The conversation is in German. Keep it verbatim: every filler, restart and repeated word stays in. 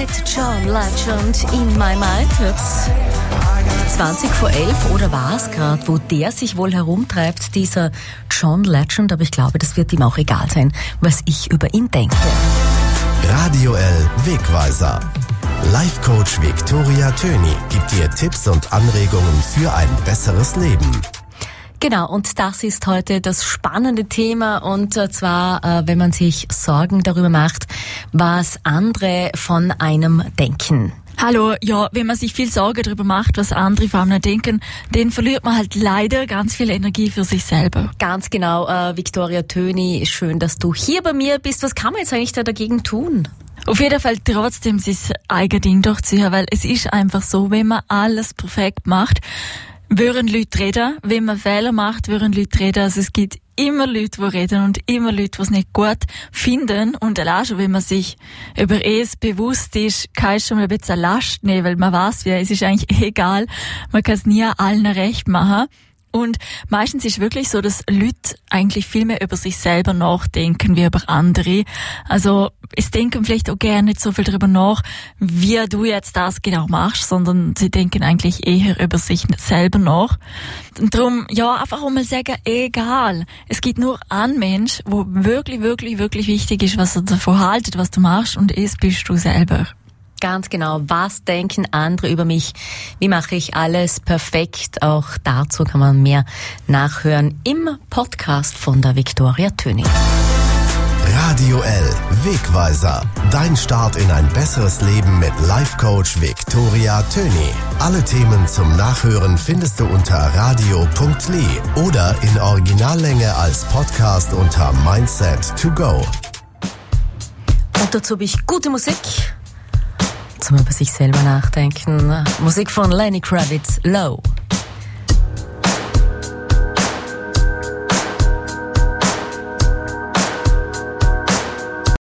mit John Legend in My Mind. Jetzt zwanzig vor elf oder war es gerade, wo der sich wohl herumtreibt, dieser John Legend. Aber ich glaube, das wird ihm auch egal sein, was ich über ihn denke. Radio L Wegweiser. Life-Coach Viktoria Töni gibt dir Tipps und Anregungen für ein besseres Leben. Genau, und das ist heute das spannende Thema, und zwar, äh, wenn man sich Sorgen darüber macht, was andere von einem denken. Hallo, ja, wenn man sich viel Sorge darüber macht, was andere von einem denken, dann verliert man halt leider ganz viel Energie für sich selber. Ganz genau, äh, Viktoria Töni, schön, dass du hier bei mir bist. Was kann man jetzt eigentlich da dagegen tun? Auf jeden Fall trotzdem sein eigenes Ding durchziehen, weil es ist einfach so, wenn man alles perfekt macht, würden Leute reden. Wenn man Fehler macht, würden Leute reden. Also es gibt immer Leute, die reden und immer Leute, die es nicht gut finden. Und allein schon, wenn man sich über es bewusst ist, kann es schon mal ein bisschen Last nehmen, weil man weiß, wie, es ist eigentlich egal. Man kann es nie allen recht machen. Und meistens ist es wirklich so, dass Leute eigentlich viel mehr über sich selber nachdenken wie über andere. Also es denken vielleicht auch gerne nicht so viel darüber nach, wie du jetzt das genau machst, sondern sie denken eigentlich eher über sich selber nach. Und darum, ja, einfach auch mal sagen, egal. Es gibt nur einen Mensch, wo wirklich, wirklich, wirklich wichtig ist, was er davon haltet, was du machst, und es bist du selber. Ganz genau. Was denken andere über mich? Wie mache ich alles perfekt? Auch dazu kann man mehr nachhören im Podcast von der Viktoria Töni. Radio L Wegweiser. Dein Start in ein besseres Leben mit Life-Coach Viktoria Töni. Alle Themen zum Nachhören findest du unter radio punkt l i oder in Originallänge als Podcast unter Mindset to go. Und dazu habe ich gute Musik zum über sich selber nachdenken. Musik von Lenny Kravitz, Low.